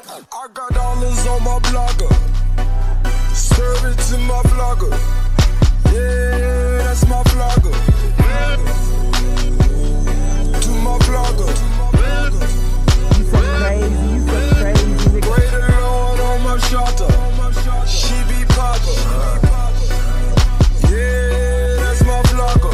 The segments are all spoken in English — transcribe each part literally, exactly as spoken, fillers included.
I got dollars on my blogger. Serve it to my vlogger. Yeah, that's my vlogger. To my vlogger. You so crazy, you so crazy. Pray the Lord on my shoulder. She be poppin'. Yeah, that's my vlogger.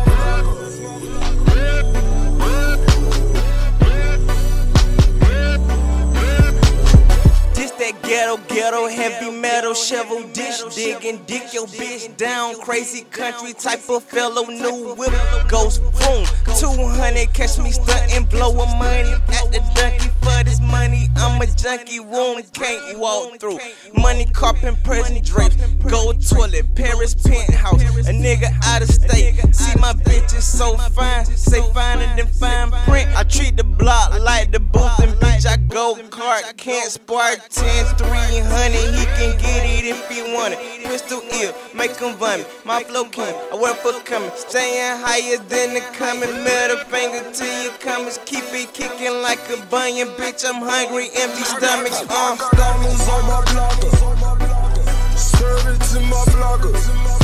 That ghetto, ghetto, heavy metal, shovel, dish, digging, dick your bitch down, crazy country type of fellow, new whip, ghost, boom, two hundred, catch me stuntin', blowin' money at the donkey for this money, I'm a junkie, room can't walk through, money, carpet, present drapes, gold toilet, Paris penthouse, a nigga out of state, see my bitches so fine, say finer than fine print, I treat the block like the booth, and bitch I go kart, can't spark ten, three hundred, he can get it if he want it. Pistol ill, make him vomit. My flow king, I work for coming. Staying higher than the coming. Middle finger to your comments. Keep it kicking like a bunion. Bitch, I'm hungry, empty stomachs. Uh. I got dollars on my blogger. Serve it to my vlogger.